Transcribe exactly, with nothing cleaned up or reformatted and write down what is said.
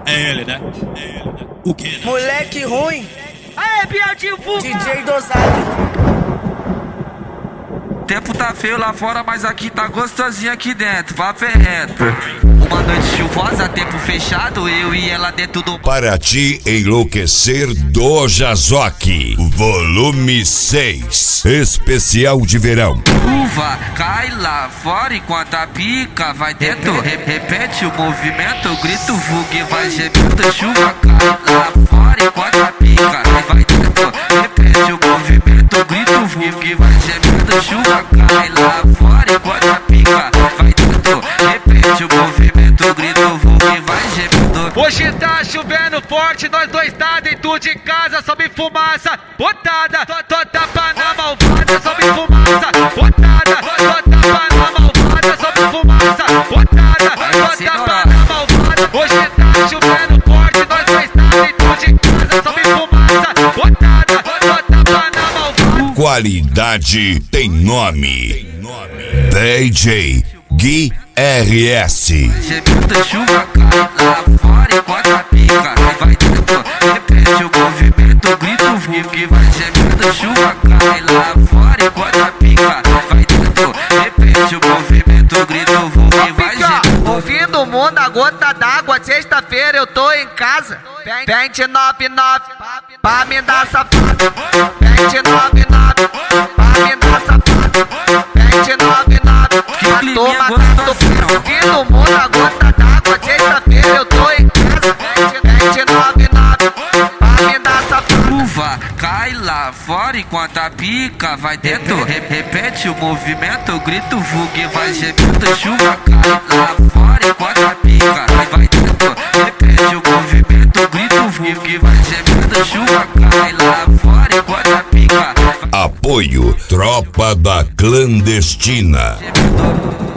É ele, né? É ele, né? O que, né? Moleque ruim. Aê, Biel Vulca! D J dosado. Tempo tá feio lá fora, mas aqui tá gostosinho aqui dentro, papo é reto. Uma noite chuvosa, tempo fechado, eu e ela dentro do... Para te enlouquecer do Jazoque, volume seis, especial de verão. Uva, cai lá fora enquanto a pica vai dentro. Re repete o movimento, grito vulgue, vai gemendo. Chuva, cai lá fora enquanto a pica vai dentro. Repete o movimento, grito vulgue, vai gemendo. Chuva, cai lá fora enquanto a pica vai dentro. Repete o movimento, grito vulgue, vai gemendo. Hoje tá chovendo forte, nós dois tá dentro de casa, sobe fumaça, botada, tô tapa na malvada, sobe fumaça, botada, tô tapa na malvada, sobe fumaça, botada, tô tapa na malvada. Hoje tá chovendo forte, nós dois tá dentro de casa, sobe fumaça, botada, tô tapa na malvada. Qualidade tem nome. D J Gui R S. Gemendo, chuva, cai lá fora enquanto a pica vai dentro. Repete o movimento, grito vulgue, vai gemendo. Chuva, cai lá fora enquanto a pica vai dentro. Repete o movimento, grito vulgue, vai gemendo. Ouvindo o mundo, a gota d'água. Sexta-feira eu tô em casa. Vinte nove nove pra me dar safado. Vinte nove nove pra me dar safado. Vinte nove nove a turma tá tocando. Ouvindo o mundo, a gota d'água. Sexta-feira eu tô em casa. Vinte nove nove pra me dar safado. Uva, cai lá fora enquanto a pica vai dentro. Re repete o movimento, grito vulgue, vai gemendo. Chuva, cai lá fora enquanto a pica vai dentro. Repete o movimento, grito vulgue, vai gemendo. Chuva, cai lá fora enquanto a pica. Apoio Tropa da Clandestina. Gemendo.